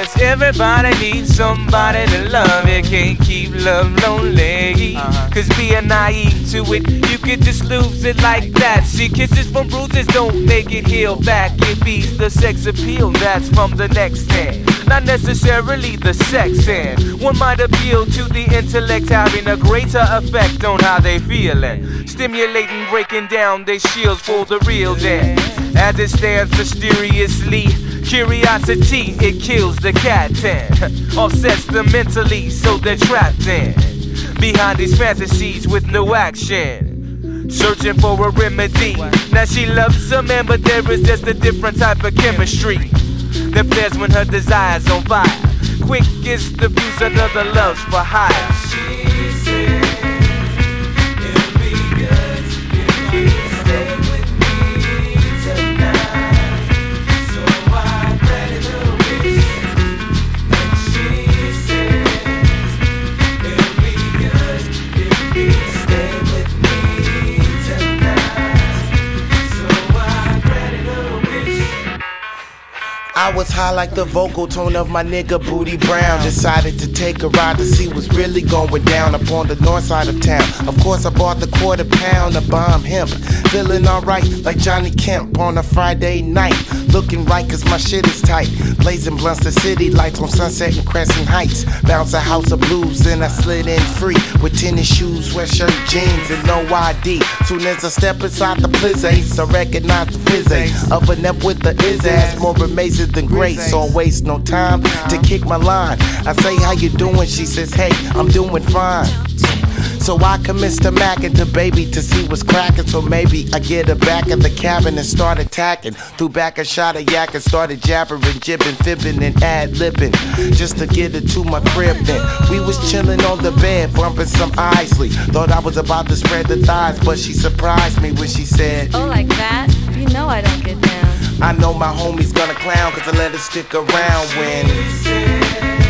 Yes, everybody needs somebody to love. You can't keep love lonely. Cause being naive to it, you could just lose it like that. See, kisses from bruises don't make it heal back. It beats the sex appeal that's from the next hand, not necessarily the sex end. One might appeal to the intellect, having a greater effect on how they feelin', stimulating, breaking down their shields for the real then. As it stands mysteriously, curiosity, it kills the cat and offsets them mentally, so they're trapped in behind these fantasies with no action, searching for a remedy. Now she loves a man, but there is just a different type of chemistry that flares when her desire's on fire. Quick is the fuse, another loves for hire. She said it'll be good if you stay with me tonight. So I granted her wish. And she says it'll be good if you stay with me tonight. So I granted her wish. I was high like the vocal tone of my nigga Booty Brown. Decided to take a ride to see what's really going down up on the north side of town. Of course I bought the quarter pound of bomb hemp. Feeling alright like Johnny Kemp on a Friday night. Looking right cause my shit is tight. Blazing blunts the city lights on Sunset and Crescent Heights. Bounce a house of blues and I slid in free with tennis shoes, sweatshirt, jeans and no ID. Soon as I step inside the Plizzace, I recognize the fizz of an up with the is-ass. More amazing than grace, so I waste no time to kick my line. I say how you doing, she says hey, I'm doing fine. So I commence to mack into baby to see what's cracking. So maybe I get her back in the cabin and start attacking. Threw back a shot of yak and started jabbering, jibbing, fibbing and ad-libbing just to get her to my crib then. We was chilling on the bed, bumping some Isley. Thought I was about to spread the thighs, but she surprised me when she said, oh, like that? You know I don't get down. I know my homie's gonna clown cause I let her stick around when